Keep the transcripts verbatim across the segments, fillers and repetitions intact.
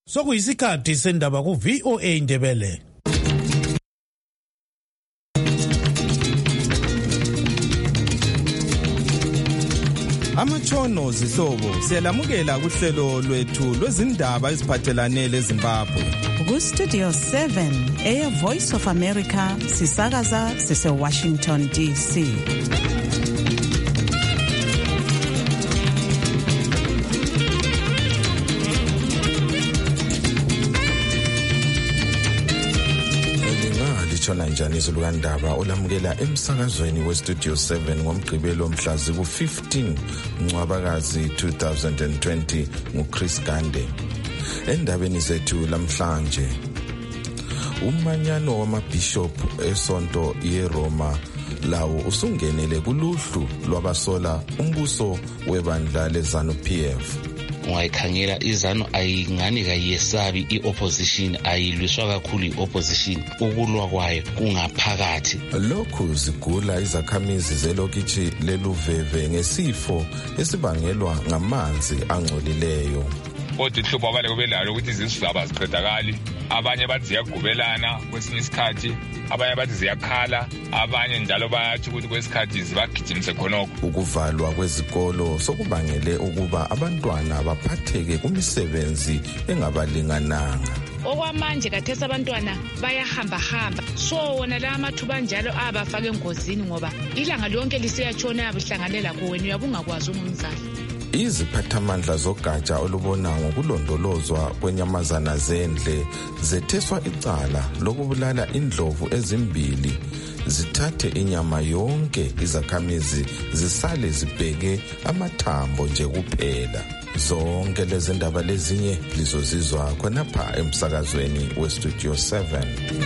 Sokuyisikhathi sendaba ku V O A Ndebele. Amatshono zihlobo siyalamukela kuhlelo lwethu lwezindaba eziphathelane leZimbabwe. Ku Studio seven Air Voice of America sisakaza sise Washington D C. Litshona njani izulu kandaba olamukela emsakazweni we Studio seven ngomgqibelo mhla ziku fifteen Ncwabakazi two thousand twenty nguChris Gande. Endabeni zethu lamhlanje, umanyano wamabishop esonto yeRoma lawo usungenele kuluhlu lwabasola umbuso webandla leZANU-P F. Ungayikhangela iZANU ayingani kayesabi i-opposition, ayilwiswa kakhulu i-opposition, ukulwa kwayo kungaphakathi. Lokhu zigula izakhamizi zelokitshi leluveve ngesifo esibangelwa ngamanzi angcolileyo. Kodwa ihlobo abale kubelalo ukuthi izizaba ziqedakali, abanye bathi ziyagubelana kwesinye isikhathi, abanye bathi ziyakhala, abanye njalo bayathi ukuthi kwesikhathi zibagijimise khonokho. Ukuvalwa kwezikolo sokubangele ukuba abantwana baphatheke kumisebenzi engabalingananga. Okwamanje kathesa abantwana bayahamba hamba, so wona la mathuba njalo abafaka engozini ngoba ilanga lonke lisiyatshona yabihlanganela kuwena uyabungakwazi umzali. Iziphathamandla zogatsha olubona ngokulondolozwa kwenyamazana zendle zetheswa icala lokubulala indlovu ezimbili, zithathe inyama yonke, izakhamizi zisale zibheke amathambo nje kuphela. Zonke lezi ndaba lezinye lizozizwa khonapha emsakazweni we Studio seven.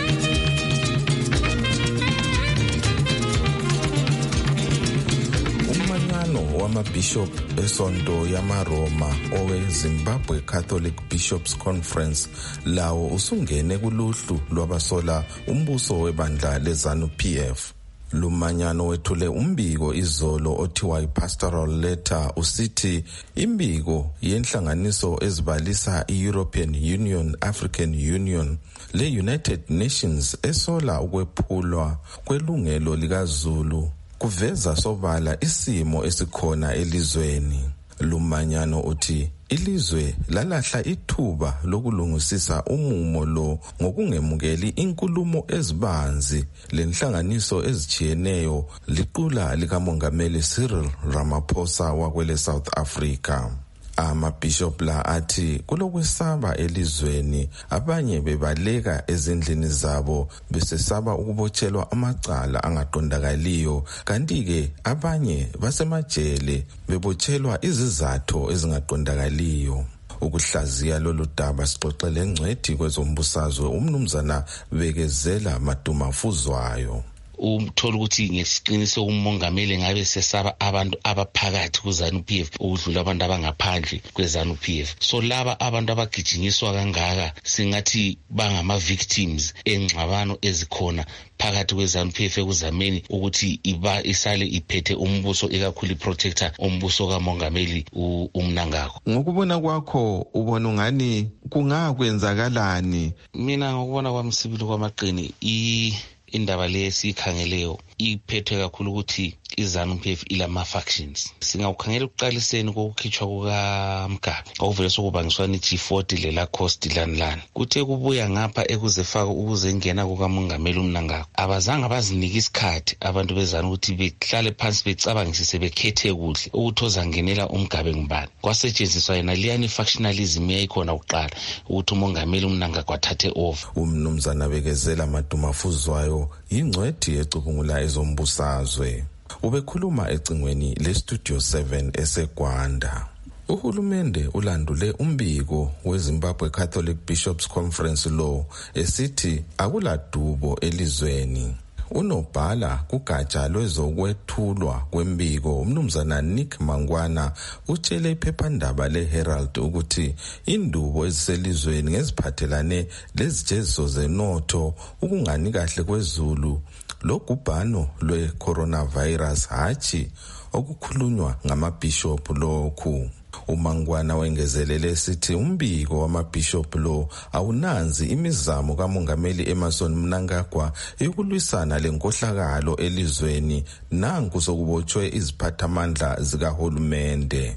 Wamabishop esonto yamaRoma owe Zimbabwe Catholic Bishops Conference lawo usungene kuluhlu lwabasola umbuso webandla leZANU-P F. Lumanyano wethule umbiko izolo othiwa iPastoral Letter usithi imbiko yenhlanganiso ezibalisa iEuropean Union, African Union le United Nations esola ukwephulwa kwelungelo likaZulu kuveza sobala isimo esikhona elizweni. Lumanyano uthi ilizwe lalahla ithuba lokulungisisa umumo lo ngokungemukeli inkulumo ezibanzi lenhlanganiso ezijiyeneyo liqula likamongameli Cyril Ramaphosa wakwele South Africa. Amabishop la athi kulokwesaba elizweni, abanye bebaleka ezindlini zabo besesaba ukubotshelwa amacala angaqondakaliyo, kanti-ke abanye basemajele bebotshelwa izizathu ezingaqondakaliyo. Ukuhlaziya lolu daba sixoxele ngcwethi kwezombusazwe umnumzana Bekezela Madumafuzwayo. Umthola ukuthi ngesiqiniso umongameli ngabe sesaba abantu abaphakathi kuZANU-P F ukudlula abantu abangaphandle kweZANU-P F. So laba abantu abagijinyiswa kangaka singathi bangama victims engxabano ezikhona phakathi kweZANU-P F ekuzameni ukuthi iba isale iphethe umbuso, ikakhulu protector umbuso kamongameli uMnangagwa. Ngokubona kwakho ubona ngani kungakwenzakalani? Mina ngokubona kwami sibili kwamaqini i indaba lesikhangeleyo iphethwe kakhulu ukuthi iZANU-P F ilama factions. Singawukhangela ukuqaliseni kokukhitshwa kukaMgabe kwavele sokubangiswana i-G forty lela cost lanlana kuthe kubuya ngapha ekuzefaka ukuzengena kukamongameli uMnangagwa. Abazange bazinika isikhathi abantu bezana ukuthi behlale phansi becabangisise bekhethe kuhle ukuthi ozangenela uMgabe ngubani. Kwasetshenziswa yena liyani factionalism yayikhona uqala ukuthi umongameli uMnangagwa athathe over. Umnumzana Bekezela Madumafuzwayo ingcwethi ecubungula ezombusazwe ubekhuluma ecingweni le Studio seven eseGwanda. Uhulumende ulandule umbiko weZimbabwe Catholic Bishops Conference lo esithi akuladubo elizweni. Unobhala kugatsha lwezokwethulwa kwembiko umnumzana Nick Mangwana utshele iphephandaba leHerald ukuthi indubo eziselizweni ngeziphathelane lezijeziso zenotho, ukungani kahle kwezulu, logubhano lwe-coronavirus hatshi okukhulunywa ngamabishop lokhu. uMangwana wengezelele esithi umbiko wamabishop lo awunanzi imizamo kamongameli Emmerson Mnangagwa yokulwisana lenkohlakalo elizweni nanku sokubotshwe iziphathamandla zikahulumende.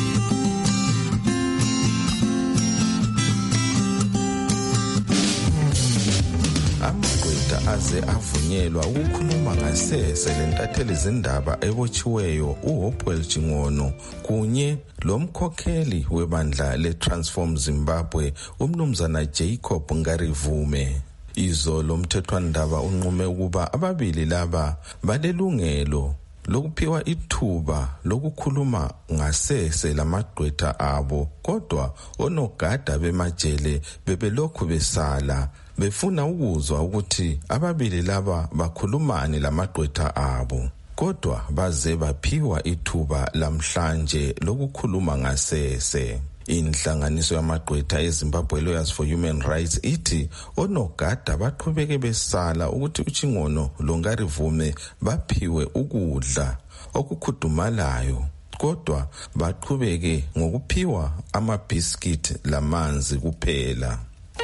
Amagqwetha aze avunyelwa ukukhuluma ngasese lentatheli zindaba ebotshiweyo uHopewell Chingono kunye lomkhokheli webandla leTransform Zimbabwe umnumzana Jacob Ngarivume. Izolo umthethwandaba unqume ukuba ababili laba balelungelo lokuphiwa ithuba lokukhuluma ngasese lamagqwetha abo, kodwa onogada bemajele bebelokhu besala befuna ukuzwa ukuthi ababili laba bakhulumani lamagqwetha abo, kodwa baze baphiwa ithuba lamhlanje lokukhuluma ngasese. Inhlanganiso yamagqwetha eZimbabwe Lawyers for Human Rights ithi onogada baqhubeke besala ukuthi uChingono loNgarivume baphiwe ukudla okukhudumalayo, kodwa baqhubeke ngokuphiwa amabhiskiti lamanzi kuphela.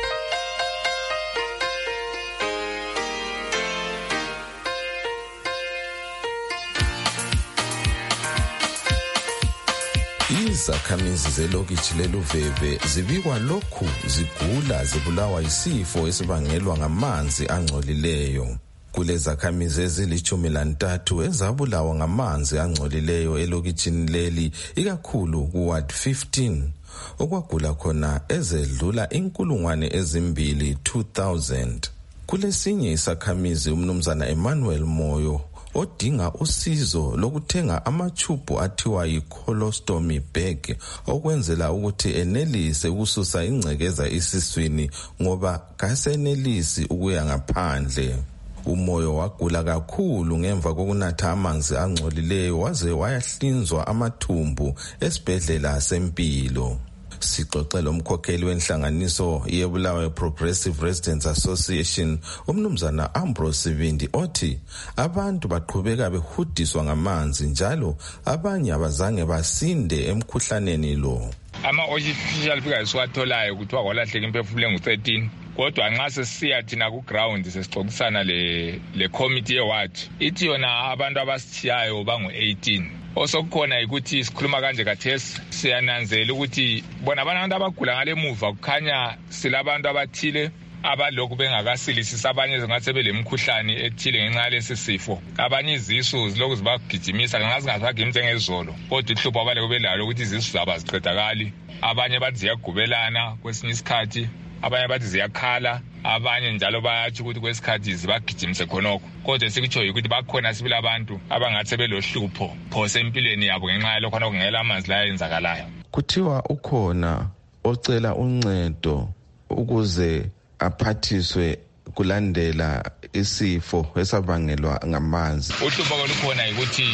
Izakhamizi zelokitshi leLuveve zibikwa lokhu zigula zibulawa isifo esibangelwa ngamanzi angcolileyo. Kulezakhamizi ezilithumi lantathu ezabulawa ngamanzi angcolileyo elokitshini leli, ikakhulu kuward fifteen, okwagula khona ezedlula inkulungwane ezimbili two thousand. Kulesinye isakhamizi umnumzana Emmanuel Moyo odinga usizo lokuthenga amachubu athiwa yi-colostomy bag okwenzela ukuthi enelise ukususa ingcekeza isiswini ngoba kasenelisi ukuya ngaphandle. Umoyo wagula kakhulu ngemva kokunatha amanzi angcolileyo waze wayahlinzwa amathumbu esibhedlela sempilo. Sixoxela umkhokheli wenhlanganiso yeBulawayo Progressive Residents Association umnumzana Ambrose Sibindi othi abantu baqhubeka behudiswa ngamanzi njalo abanye abazange basinde emkhuhlaneni lo. Ama-official figures siwatholayo kuthiwa kwalahleka imphefumulo engu-thirteen, kodwa nxa sesiya thina ku-ground sesixoxisana le le committee yeward ithi yona abantu abasithiyayo bangu-eighteen. Osokukhona ukuthi sikhuluma kanje kathesi siyananzela ukuthi bona abantu abagula ngale muva kukhanya silabantu abathile abalokhu bengakasilisisa, abanye zingathi belemkhuhlane ethile ngenxa yalesi sifo, abanye izisu zilokhu zibagijimisa ngenxa zingasagimisi ngezolo, kodwa ihlupho abaleke belalo ukuthi izisu zabo aziqedakali, abanye bathi ziyagubelana kwesinye isikhathi, abanye bathi ziyakhala, abanye njalo bayathi ukuthi kwesikhathi zibagijimise khonokho. Kodwa sikutsho ukuthi bakhona sibili abantu abangathi belohlupho phose empilweni yabo ngenxa yalokho okungela amanzi la yenzakalayo. Kuthiwa ukhona ocela uncedo ukuze aphathiswe kulandela isifo esabangelwa ngamanzi. Uhlupho olukhona ukuthi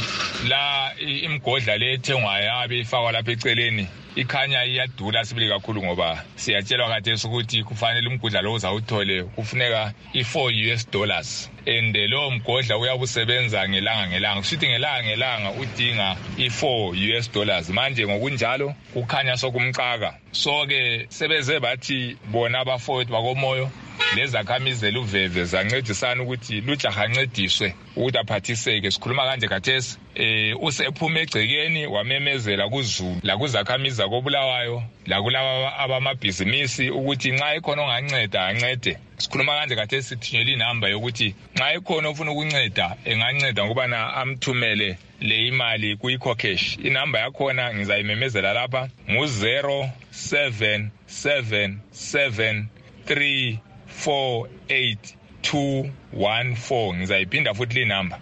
la imgodla le ethengwayo yabe ifakwa lapha eceleni ikhanya iyadula sibili kakhulu ngoba siyatshelwa khathesi ukuthi kufanele umgodla lo uzawuthole kufuneka i-four U S dollars and lo mgodla uyabusebenza ngelanga ngelanga, kushuthi ngelanga ngelanga udinga i-four U S dollars. Manje ngokunjalo kukhanya sokumcaka, so ke sebeze bathi bona abafowethu bakomoyo lezakhamizi zeluveve zancedisana ukuthi lujaha ancediswe ukuthi aphathiseke. Sikhuluma kanje khathesi eh usephuma egcekeni wamemezela kuZulu la kuzakhamizi zakobulawayo la kulaba abamabhizinisi ukuthi nxa ikhona onganceda ancede. Sikhuluma kanje khathesi sithinyela inamba yokuthi nxa ikhona ofuna ukunceda enganceda ngoba na amthumele le imali kuyi-Cocash. Inamba yakhona ngizayimemezela lapha ngu zero seven seven seven three four eight two one four. Ngizayiphinda futhi le number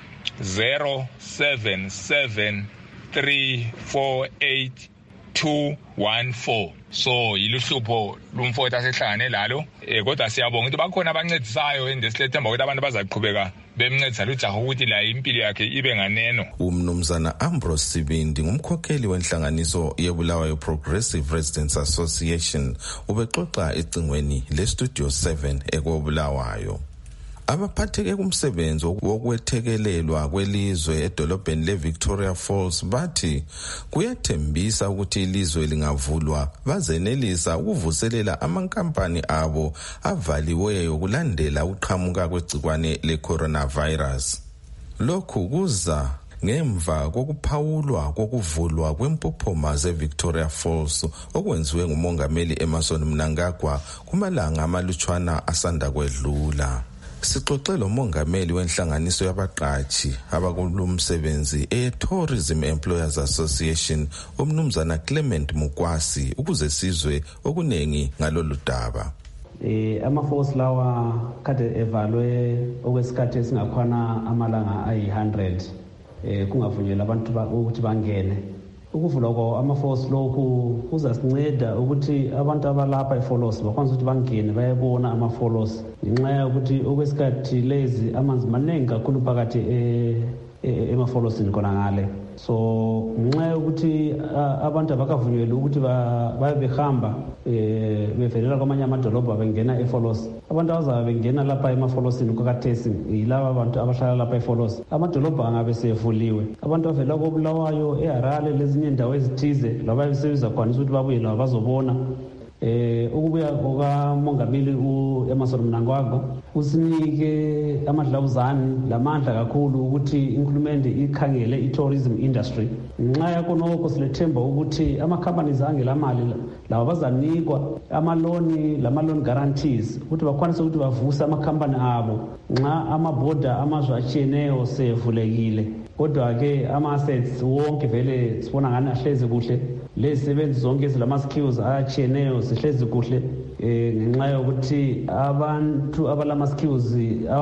zero seven seven three four eight two one four. So yiluhlupho lumfowethu asehlangane lalo, eh kodwa siyabonga ukuthi bakhona abancedisayo endesilethemba ukuthi abantu bazaqhubeka bemncedisa lujaha ukuthi la impilo yakhe ibe nganeno. Umnumzana Ambrose Sibindi ngumkhokheli wenhlanganiso yeBulawayo Progressive Residents Association ubexoxa ecingweni leStudio seven ekobulawayo. Abaphatheke kumsebenzi wokwethekelelwa kwelizwe edolobheni leVictoria Falls bathi kuyathembisa ukuthi ilizwe lingavulwa bazenelisa ukuvuselela amankampani abo avaliweyo kulandela uqhamuka kwegcikwane le-coronavirus. Lokhu kuza ngemva kokuphawulwa kokuvulwa kwempophoma zeVictoria Falls okwenziwe ngumongameli Emmerson Mnangagwa kumalanga amalutshwana asanda kwedlula. Sixoxe lo mongameli wenhlanganiso yabaqashi abakulumsebenzi e-Tourism Employers Association umnumzana Clement Mukwasi ukuze sizwe okunengi ngalolu daba. Eh ama-force lawa kade evalwe okwesikhathi esingakhona amalanga ayi one hundred eh kungavunyelwa abantu ukuthi bangene. Ukuvulwa kwa ama-force lokhu kuzasinceda ukuthi abantu abalapha eFolos bakwazi ukuthi bangene bayabona ama-Folos ngenxa ukuthi okwesikhathi lezi amanzi maningi kakhulu phakathi emafolosini khona ngale. So ngenxa ukuthi abantu abakavunyelwa ukuthi babe behamba eh bevelela kwamanye amadolobha bengena eFolos. Abantu abazabe bengena lapha emafolosini kokhathesi yilabo abantu abahlala lapha eFolos. Amadolobha angabe sevuliwe. Abantu avela koBulawayo eHarare lezinye indawo ezithize laba besebenza khona ukuthi babuye laba bazobona. Eh ukubuya kokamongameli uEmmerson Mnangagwa usinike amadlawuzane lamandla kakhulu ukuthi inkulumende ikhangele i-tourism industry. Nxa yakho nokho silethemba ukuthi ama-companies angela mali laba bazanikwa amaloni lama-loan guarantees ukuthi bakwanise ukuthi bavuse ama-company abo nxa amaborder amazwe atshiyeneyo sevulekile. Kodwa-ke ama-assets wonke vele sibona ngani ahlezi kuhle. Lezisebenzi zonke ezilama-skills atshiyeneyo zihlezi kuhle eh ngenxa yokuthi abantu abalama-skills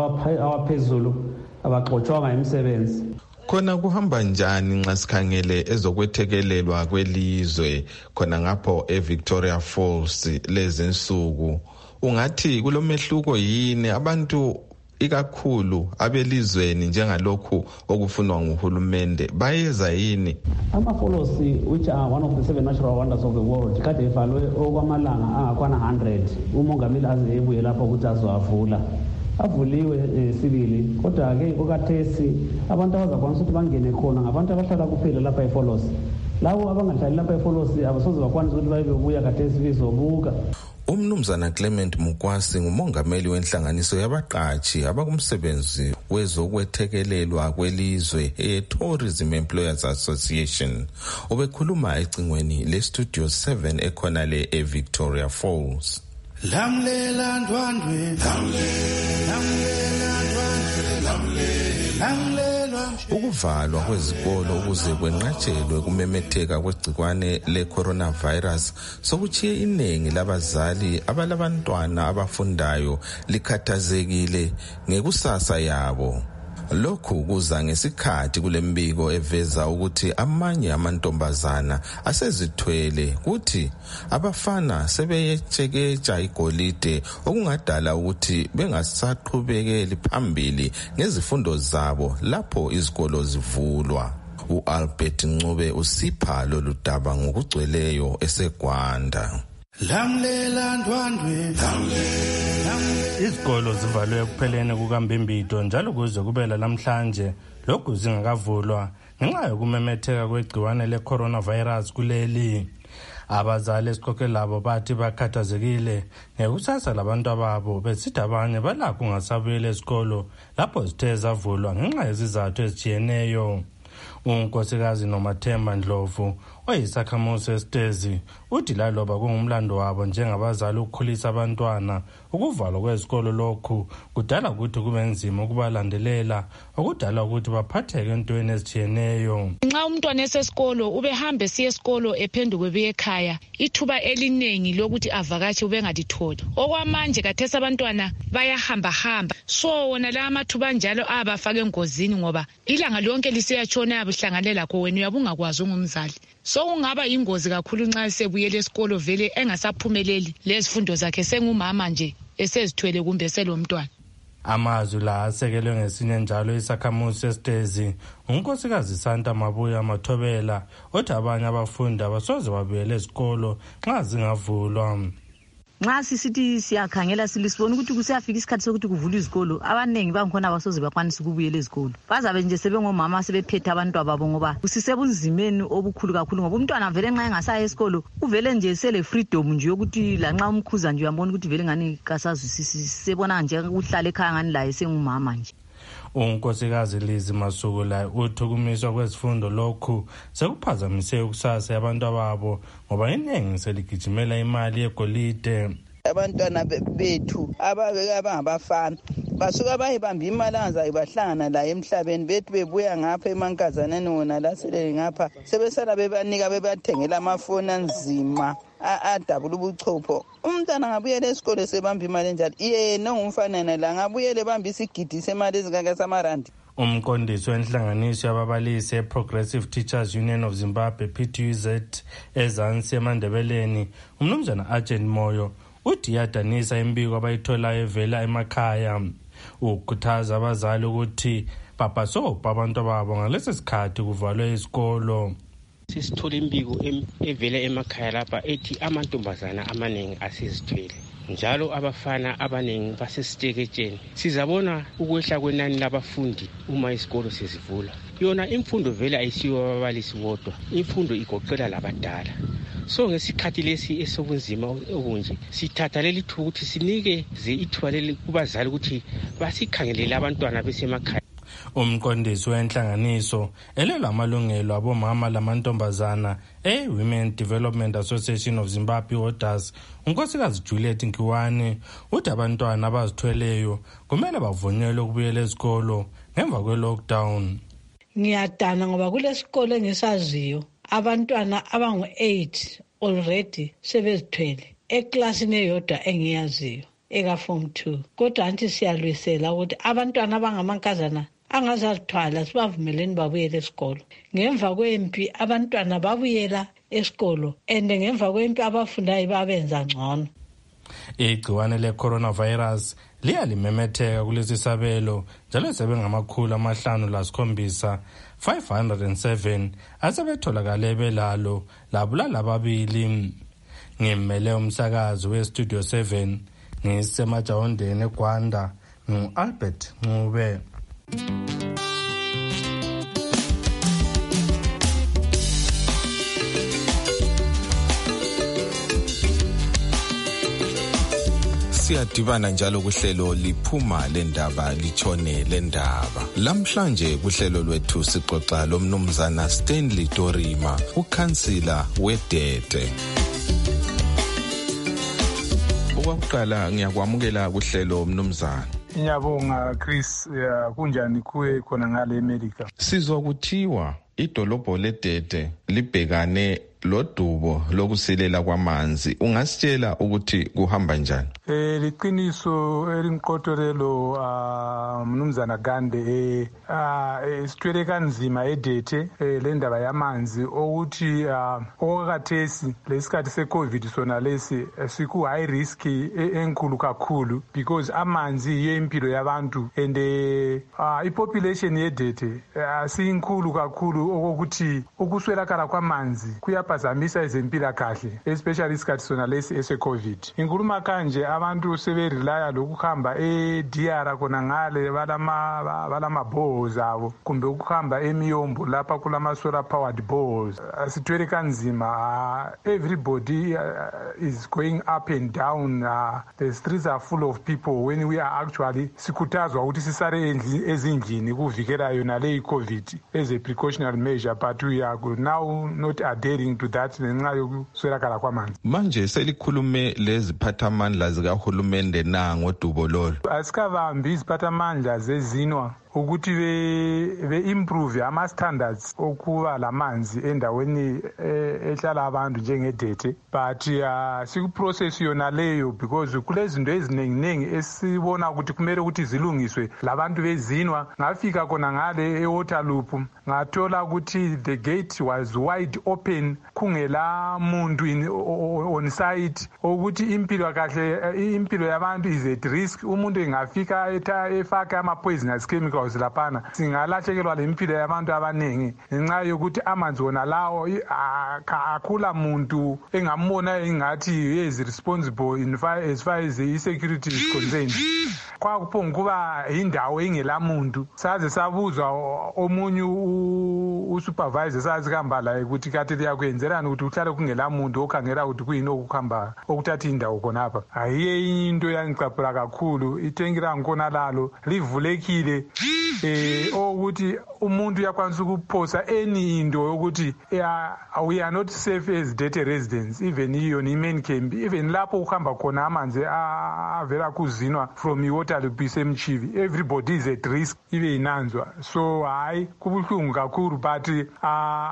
awaphezulu abaxotshwanga imisebenzi. Khona kuhamba njani nxa sikhangele ezokwethekelelwa kwelizwe khona ngapho eVictoria Falls lezinsuku? Ungathi kulomehluko yini abantu ikakhulu abelizweni njengalokhu okufunwa nguhulumende bayeza yini? Ama-Folos which are one of the seven natural wonders of the world kade evalwe okwamalanga angakwana one hundred umongameli aze ebuye lapho ukuthi azowavula. Avuliwe sibili kodwa-ke okathesi abantu abazakwanisa ukuthi bangene khona ngabantu abahlala kuphela lapha eFolos. Labo abangahlali lapha eFolos abasoze bakwanisa ukuthi baye bebuya kathesi bezobuka. Umnumzana Clement Mukwasi ngumongameli wenhlanganiso yabaqashi abakumsebenzi wezokwethekelelwa kwelizwe e-Tourism Employers Association. Ubekhuluma ecingweni le-Studio seven ekhona le eVictoria Falls. Lamlela ndwandwe lamlela ndwandwe lamlela ukuvalwa kwezikolo ukuze kwenqatshelwe kumemetheka kwegcikwane le-coronavirus sokuchiye iningi labazali abalabantwana abafundayo likhathazekile ngekusasa yabo. Lokhu kuza ngesikhathi kulembiko eveza ukuthi amanye amantombazana asezithwele kuthi abafana sebeyetshekeja igolide okungadala ukuthi bengasaqhubekeli phambili ngezifundo zabo lapho izikolo zivulwa. uAlbert Ncube usipha lolu daba ngokugcweleyo eseGwanda. Lamlela ndwandwe lamlela izikolo zivalwe kupheleni kukaMbimbito njalo kuze kubela namhlanje lokhu zingakavulwa ngenxa yokumemetheka kwegciwane le-coronavirus kuleli. Abazali esikhokhe labo bathi bakhathazekile ngekusasa labantu ababo besithi abanye balakho ungasabuyela esikolo lapho zithe zavulwa ngenxa yezizathu ezitshiyeneyo. Unkosikazi Nomathemba Ndlovu oyisakhamuzi esitezi uthi laloba kungumlando wabo njengabazali ukukhulisa abantwana ukuvalwa kwezikolo lokhu kudala ukuthi kube nzima ukubalandelela okudala ukuthi baphatheke entweni ezitshiyeneyo. Nxa umntwana esesikolo ubehamba siye esikolo ephenduke ebuye ekhaya ithuba eliningi lokuthi avakatshe ubengalitholi. Okwamanje kathesa abantwana bayahamba hamba so wona la amathuba njalo abafaka engozini ngoba ilanga lonke lisiyatshona yabuhlangane lakho wena uyabungakwazi ungumzali. So ungaba ingozi kakhulu nxa sebuyele esikolo vele engasaphumeleli lezifundo zakhe sengumama nje esezithwele kumbe selomntwana. Amazwi la asekelwe ngesinye njalo isakhamuzi sesitezi unkosikazi Santa Mabuya Mathobela othi abanye abafundi abasoze babuyele esikolo nxa zingavulwa. nxa sisithi siyakhangela silisibona ukuthi kusiyafika isikhathi sokuthi kuvulwe izikolo abaningi bangikhona abasoze bakwanisa ukubuyela ezikolo bazabe nje sebengomama sebephethe abantwana babo ngoba kusisebunzimeni obukhulu kakhulu ngoba umntwana vele nxa engasaya esikolo uvele nje sele freedom nje yokuthi lanxa umkhuza nje uyambona ukuthi vele ngani kasazwisisi sebona nje ukuhlala ekhaya ngani laye sengumama nje. Unkosikazi Lizi Masukula uthi ukumiswa kwezifundo lokhu sekuphazamise ukusasa yabantu ababo ngoba iningi seligijimela imali yegolide. Abantwana bethu ababeka abangabafana basuka bayibamba imali angazayo bahlangana la emhlabeni bethu bebuya ngapha emankazaneni wona la sele ngapha sebesala bebanika bebathengela amafoni anzima adabula ubuchopho. Umntana ngabuyela esikole sebamba imali njalo yena ngumfanana la ngabuyele bamba isigidi semali ezingaka samarandi. Umqondisi wenhlanganiso yababalisi eProgressive Teachers Union of Zimbabwe P T U Z ezansi eMandebeleni umnumzana Agent Moyo uthi yadanisa imbiko abayitholayo evela emakhaya ukukhuthaza abazali ukuthi bapasopa abantu babo ngalesi sikhathi kuvalwe isikolo. Sisithola imbiko evela emakhaya lapha ethi amantombazana amaningi asizithwele njalo abafana abaningi basesiteketsheni. Sizabona ukwehla kwenani labafundi uma isikolo sezivula. Yona imfundo vele ayisiyo ababalisi bodwa, imfundo igoqela labadala. So ngesikhathi lesi esobunzima obunje sithatha leli thuba ukuthi sinike ze ithuba leli kubazali ukuthi basikhangelele abantwana besemakhaya. Umqondisi wenhlanganiso elela amalungelo abomama lamantombazana e-Women Development Association of Zimbabwe Orders unkosikazi Juliet Nkiwane uthi abantwana abazithweleyo kumele bavunyelwe ukubuyela esikolo ngemva kwe-lockdown. Ngiyadana ngoba kulesikolo engisaziyo abantwana abangu eight already sebezithwele eklasini eyodwa engiyaziyo eka form two. Kodwa anti siyalwisela ukuthi abantwana abangamankazana angazazithwala sibavumeleni babuyele esikolo. Ngemva kwempi abantwana babuyela esikolo and ngemva kwempi abafundayo babenza ngcono. Igciwane le-coronavirus liyalimemetheka kulesi sabelo njalo sebengamakhulu amahlanu lasikhombisa five hundred seven asebetholakale belalo labulala ababili. Ngimele umsakazi we-Studio seven ngisemajawondeni eGwanda ngu-Albert Ncube. Siyadibana njalo kuhlelo liphuma lendaba litshone lendaba. Lamhlanje kuhlelo lwethu sixoxa lomnumzana Stanley Dorima, ukhansila weDete. Okokuqala ngiyakwamukela kuhlelo mnumzana. Ngiyabonga Chris, kunjani kuwe khona ngale America? Sizwa kuthiwa idolobho leDete libhekane lodubo lokusilela kwamanzi. Ungasitshela ukuthi kuhamba njani? Eh liqiniso elinqotorelo ah mnumzana Gande eh isithwele kanzima eDete le ndaba yamanzi ukuthi okakathesi lesikhathi seCovid sona lesi siku high risk enkulu kakhulu because amanzi yempilo yabantu and ipopulation yeDete asinkulu kakhulu okokuthi ukuswelakala kwamanzi kuyaphazamisa ezempilakahle especially isikhathi sona lesi ese-COVID. Inkuluma kanje abantu seberelaya lokuhamba e-D R khona ngale balama balama bowls abo kumbe ukuhamba emiyombo lapha kulama solar powered bowls. Asithwele kanzima, everybody uh, is going up and down. Uh, the streets are full of people when we are actually sikhuthazwa ukuthi sisare ezindlini kuvikela yona le COVID as a precautionary measure, but we are now not adhering to that ngenxa yokuswelakala kwamanzi. Manje selikhulume leziphathamandla zikahulumende na ngodubo lolo. Asikavambi iziphathamandla zezinwa ukuthi be be improve ama standards okuba lamanzi endaweni ehlala abantu njengeDete, but uh, siku process yona leyo because kulezinto eziningi ningi esibona ukuthi kumele ukuthi zilungiswe labantu bezinwa. Ngafika kona ngale eWaterloop ngathola ukuthi the gate was wide open kungela muntu on site ukuthi impilo kahle impilo yabantu is at risk. Umuntu engafika efaka ama poisonous chemicals house laphana singalahlekelwa lempilo yabantu abaningi ngenxa yokuthi amanzi wona lawo akhula muntu engambona ingathi is responsible in far, as far as the security is concerned. Kwakuphonga kuba indawo engela muntu saze sabuzwa omunye usupervisor sazi kamba la ukuthi kathi liyakwenzelana ukuthi uhlale kungela muntu okhangela ukuthi kuyini okukhamba okuthatha indawo khonapha. Ayiye into yangicaphula kakhulu itenki langkhona lalo livulekile eh ukuthi umuntu uyakwanisa ukuphosa any into yokuthi we are not safe as dirty residents, even iyo ni main camp, even lapho ukuhamba khona amanzi avela kuzinwa from iwater lubise emchivi, everybody is at risk ibe inanzwa. So hayi kubuhlungu kakhulu, but uh,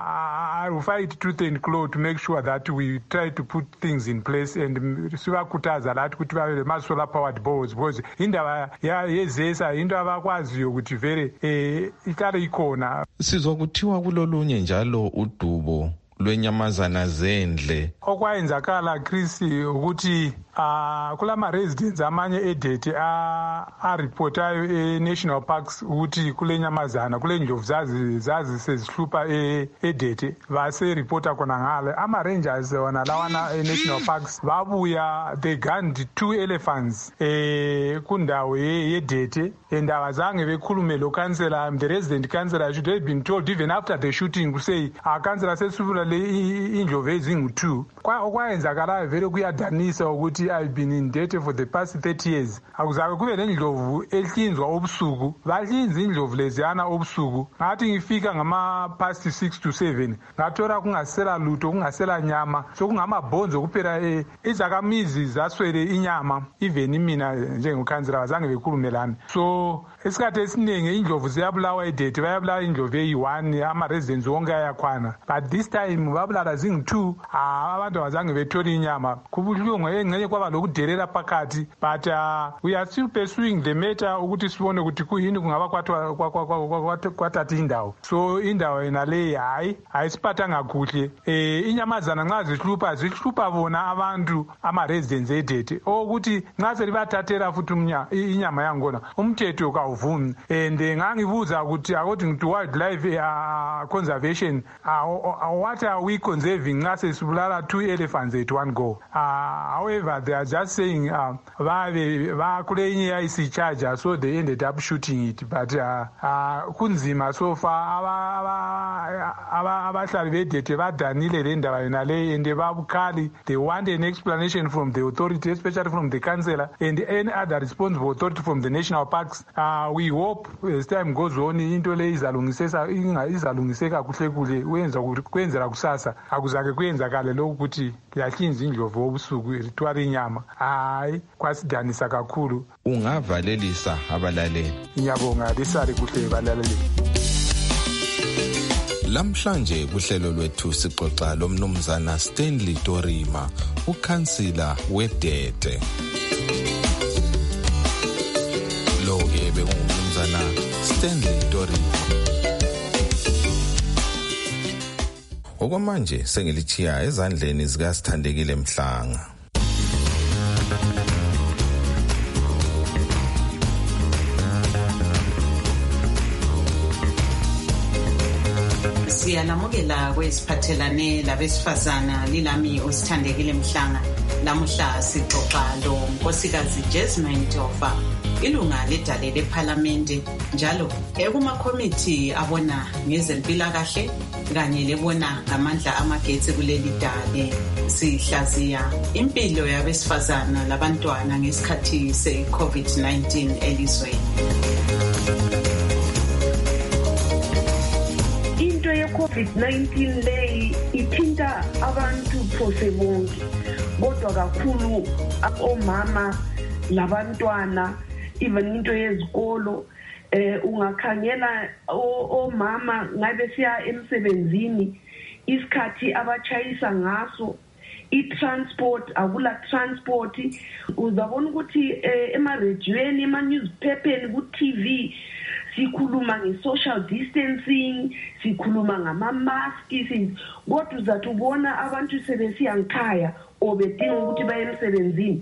I will fight tooth and claw to make sure that we try to put things in place and sibakhuthaza lathi ukuthi babe ma solar powered boards, because indaba yezesa into abakwaziyo ukuthi vele eh ikale ikhona. Sizwa kuthiwa kulolunye njalo udubo lwenyamazana zendle okwayenzakala Chris ukuthi ah uh, kulama residents amanye edete a uh, reportayo e national parks ukuthi kulenyamazana kule ndlovu zazi zazi sezihlupa e edete base reporter kona ngale ama rangers wona lawana e national parks babuya they gunned two elephants eh kundawo yedete and abazange bekhulume lo councillor, the resident councillor should have been told even after the shooting to say a councillor sesubula le indlovu ezingu two kwa okwayenzakala vele kuyadanisa ukuthi I've been in debt for the past thirty years. Akuzake kube lendlovu ehlinzwa obusuku, bahlinza indlovu leziyana obusuku. Ngathi ngifika ngama past six to seven, ngathola kungasela lutho, kungasela nyama. So kungamabhonzo kuphela eh izakamizi zaswele inyama, even mina njengokhansela bazange bekhulumelana. So esikhathi esiningi indlovu ziyabulawa edete, bayabulawa indlovu eyi-one, ama residents wonke ayakhwana. But this time babulala zingu two, abantu bazange bethola inyama. Kubuhlungu engcenye kwaba lokudelela phakathi, but uh, we are still pursuing the matter ukuthi sibone ukuthi kuyini kungaba kwathatha kwathatha indawo. So indawo ina le hayi ayisiphathanga kuhle. Eh inyamazana nxa zihlupa zihlupa bona abantu ama residents edete ukuthi nxa selibathathela futhi inyama yangona umthetho kawuvumi. And ngangibuza ukuthi according to wildlife uh, conservation uh, what are we conserving nxa sesibulala two elephants at one go. Uh, however they are just saying uh, bakulenye yayisi charger, so they ended up shooting it, but uh, uh, kunzima so far abahlali bedete badanile le ndaba yona le and babukhali. They want an explanation from the authority, especially from the councillor and any other responsible authority from the national parks. Uh, we hope as time goes on into le izalungiseka izalungiseka kuhle kuhle wenza kwenzela kusasa akuzake kwenzakale lokuthi yahlinza indlovu obusuku ritual inyama. Hayi kwasidanisa kakhulu. Ungavalelisa abalaleli. Ngiyabonga lisali kuhle balaleli. Lamhlanje kuhlelo lwethu sixoxa lomnumzana Stanley Torima, ukhansila wedete. Lo ke bekungumnumzana Stanley Torima. Okwamanje sengilithiya ezandleni zika Sithandekile Mhlanga. Siyalamukela kwesiphathelane labesifazana lilami uSithandekile Mhlanga. Lamuhla sixoxa lo Nkosikazi Jasmine Tofa, ilunga ledale leParliament njalo ekuma committee abona ngezempilakahle kanye lebona ngamandla amagetsi kuleli dale. Sihlaziya impilo yabesifazana labantwana ngesikhathi se-COVID nineteen elizweni. Into ye-COVID nineteen leyi ithinta abantu phose bonke, kodwa kakhulu omama labantwana, even into yezikolo. Eh ungakhangela omama ngabe siya emsebenzini isikhathi abachayisa ngaso i-transport, akula transport. Uzabona ukuthi ema-radioweni, ema-newspapers, ku-T V sikhuluma nge-social distancing, sikhuluma ngama-maski, kodwa uzathi ubona abantu sebesiya ngikhaya obedinga ukuthi baye emsebenzini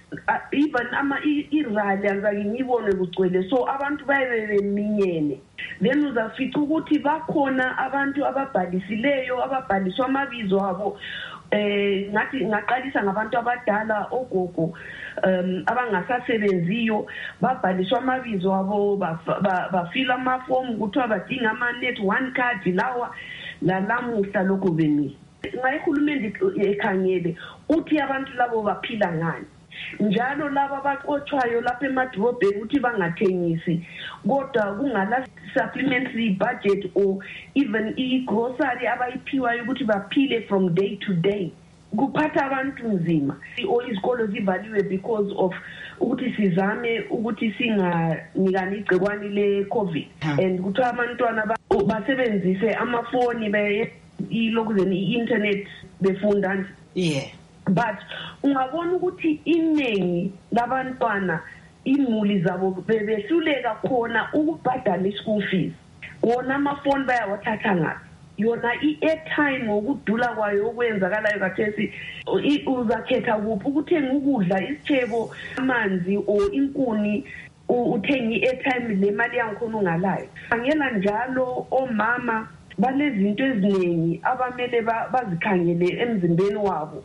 even ama irali anzake ngibone kugcwele so abantu baye beminyene then uzafica ukuthi bakhona abantu ababhalisileyo ababhaliswa amabizo abo eh ngathi ngaqalisa ngabantu abadala ogogo um abangasasebenziyo babhaliswa amabizo abo bafila amaform ukuthi abadinga ama net one card lawa la lamuhla lokho beni ngayihulumende ekhangele uthi abantu labo baphila ngani njalo laba baqothwayo lapha emadrobheni ukuthi bangathengisi kodwa kungala supplementary budget or even i-grocery abayiphiwayo ukuthi baphile from day to day kuphatha abantu nzima or izikolo zivaliwe because of ukuthi sizame ukuthi singanikani igcikwane le-covid and ukuthi abantwana basebenzise amafoni ilokuzeni i-internet befunda yeah but ungabona ukuthi iningi labantwana imuli zabo bebehluleka khona ukubhadala i-school fees wona amafoni bayawathatha ngapi yona i-airtime ngokudula kwayo okwenzakalayo kathesi uzakhetha kuphi ukuthenga ukudla isitshebo amanzi or inkuni uthenga i-airtime le mali yangikhona ungalayo angela njalo omama balezinto eziningi abamele bazikhangele emzimbeni wabo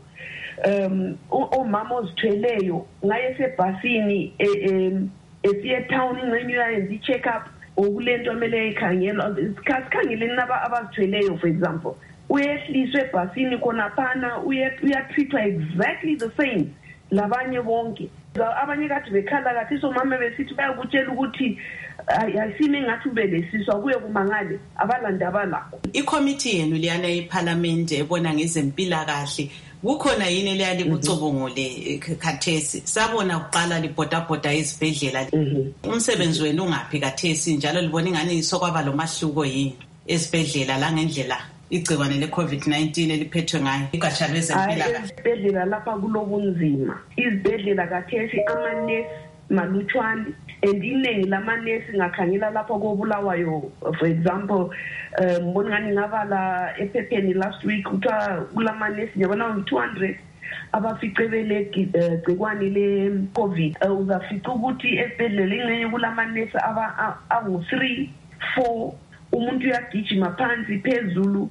um omama ozithweleyo ngaye sebhasini esiye town ingcenye uyayenza i-check up okulento amele ikhangela sikhangeleni naba abazithweleyo for example uyehliswe ebhasini khona phana uyatreatwa exactly the same labanye bonke abanye kade bekhala kathi somama besithi bayakutshela ukuthi ayisime ngathi ubelesiswa kuye kumangale abalandaba lakho i-committee yenu liyana eParliament ebona ngezempilakahle kukhona yini leyali kucobongole khathesi sabona uqala libhodabhoda izibhedlela umsebenzi wenu ungaphi khathesi njalo libona ingani isokwaba lo mahluko yini ezibhedlela la ngendlela igcikwane le-covid nineteen eliphethwe ngayo igatsha lwezempilakahle izibhedlela lapha kulobunzima izibhedlela khathesi amanesi malutshwane and iningi lamanesi ngakhangela lapho kobulawayo for example mbona ngani ngabala ephepheni last week kuthiwa kulamanesi ngiyabona two hundred abaficebele gcikwane le-covid uzafica ukuthi esibhedlela ingxenye kulamanesi awu three four umuntu uyagijima phansi phezulu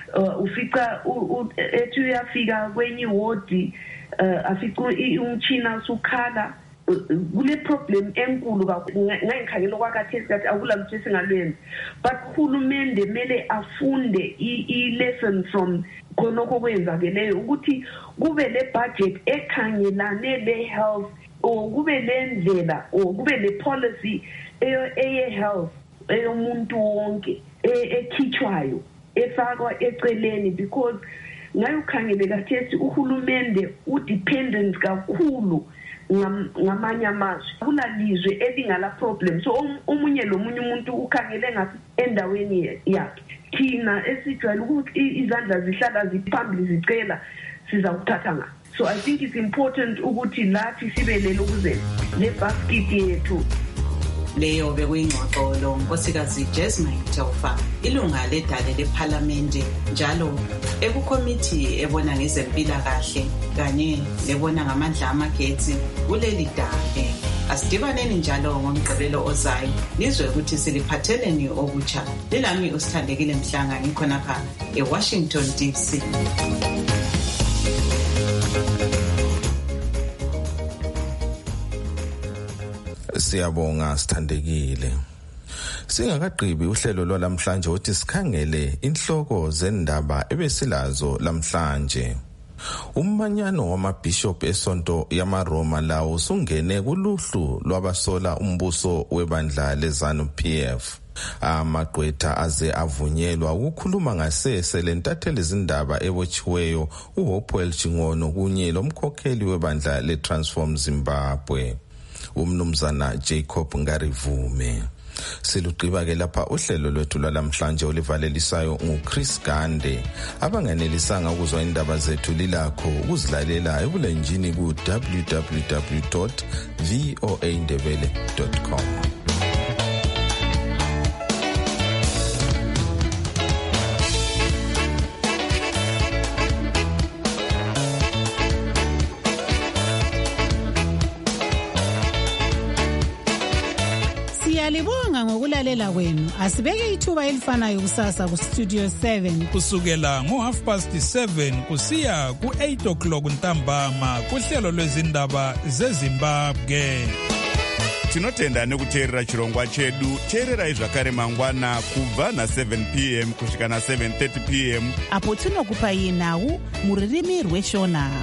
ufica ethi uyafika kwenye iwodi afica umtshina usukhala kule problem enkulu kakhulu ngayikhangela kwakhathesi kathi akula mthe singalwenza but uhulumende mele afunde i-lesson from khonokho kwenzakeleyo ukuthi kube le budget ekhangelane le-health or kube lendlela or kube le policy eye-health eyomuntu wonke ekhitshwayo efakwa eceleni because ngayo khangele kathesi uhulumende udependent kakhulu ngamanye amazwe kulalizwe elingala problem so omunye lomunye umuntu ukhangele ngathi endaweni yakhe thina esijwayele ukuthi izandla zihlala ziphambili zicela siza kuthatha ngayo so I think it's important ukuthi lathi sibelele ukuze le basket yethu leyo bekuyingxoxo lo nkosikazi Jasmine Taufa ilunga ledale leParliament njalo ekucommittee ebona ngezempilakahle kanye lebona ngamandla amagetsi kuleli dale asidibaneni njalo ngomgqibelo ozayo nizwe ukuthi siliphatheleni okutsha lelami usithandekile Mhlanga ngikhona pha eWashington D C. Siyabonga sithandekile. Singakaqhibi uhlelo lwalamhlanje uthi sikhangele inhloko zendaba ebesilazo lamhlanje. Umanyano wamabishop esonto yamaRoma lawo usungene kuluhlu lwabasola umbuso webandla leZANU P F. Amagqwetha aze avunyelwa ukukhuluma ngasese lentatheli izindaba ebotshiweyo uHopewell Chingono kunye lomkhokheli webandla leTransform Zimbabwe umnumzana Jacob Ngarivume. Siluqiba ke lapha uhlelo lwethu lwalamhlanje olivalelisayo nguChris Gande. Abanganelisanga ukuzwa indaba zethu lilakho ukuzilalela ebulenjini ku w w w dot voa ndebele dot com. ngokulalela kwenu. Asibeke ithuba elifanayo kusasa ku Studio seven kusukela ngo half past seven kusiya ku eight o'clock ntambama kuhlelo lwezindaba zeZimbabwe. Tinotenda nekuteerera chirongwa chedu. Teererai zvakare mangwana kubva na seven p m kusvika na seven thirty p m apo tinokupai nhau muririmi rweshona.